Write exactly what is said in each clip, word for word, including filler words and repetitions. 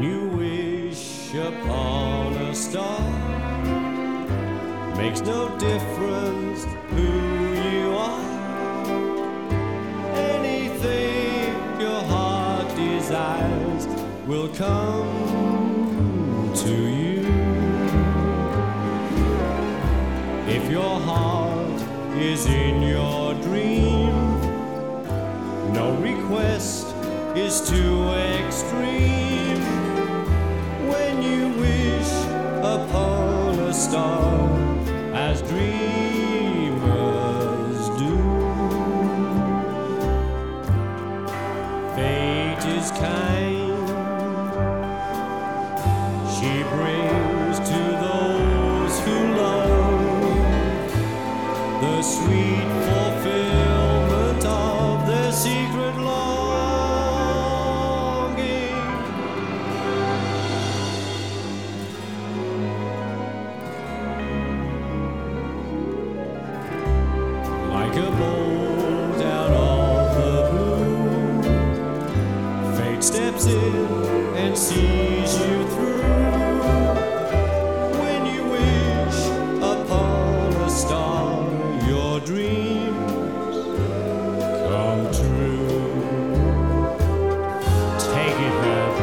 When you wish upon a star, makes no difference who you are. Anything your heart desires will come to you. If your heart is in your dream, no request is too extreme. When you wish upon a star, as dreamers do, fate is kind. She brings to those who love the sweet fulfillment of their secret longing. Like a bolt out of the blue, fate steps in and sees you through. When you wish upon a star, your dreams come true. Take it back.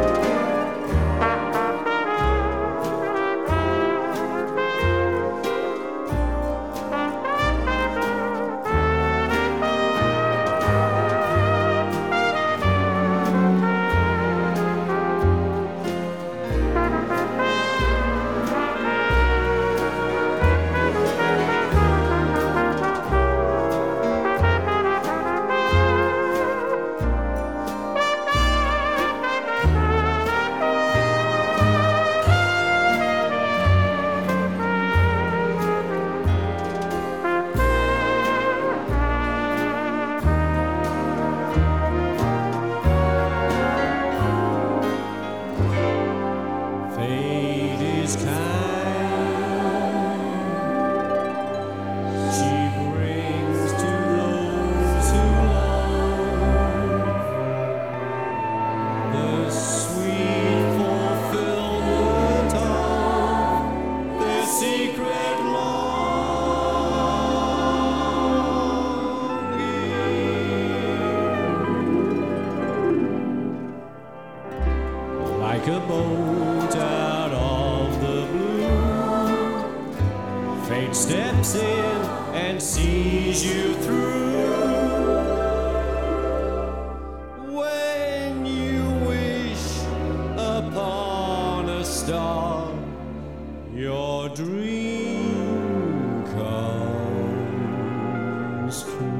Fate is kind. She brings to those who love the sweet fulfillment of their secret longing. Like a bolt out of the blue, fate steps in and sees you through. When you wish upon a star, your dream comes true.